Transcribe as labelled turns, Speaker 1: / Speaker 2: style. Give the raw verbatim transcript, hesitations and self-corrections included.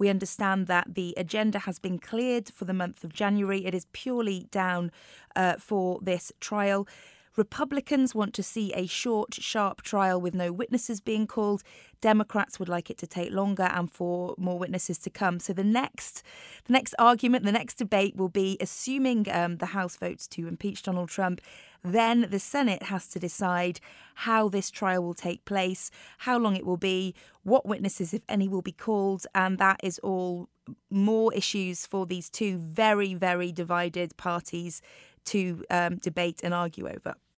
Speaker 1: We understand that the agenda has been cleared for the month of January. It is purely down uh, for this trial. Republicans want to see a short, sharp trial with no witnesses being called. Democrats would like it to take longer and for more witnesses to come. So the next the next argument, the next debate will be, assuming um, the House votes to impeach Donald Trump, then the Senate has to decide how this trial will take place, how long it will be, what witnesses, if any, will be called. And that is all more issues for these two very, very divided parties to um, debate and argue over.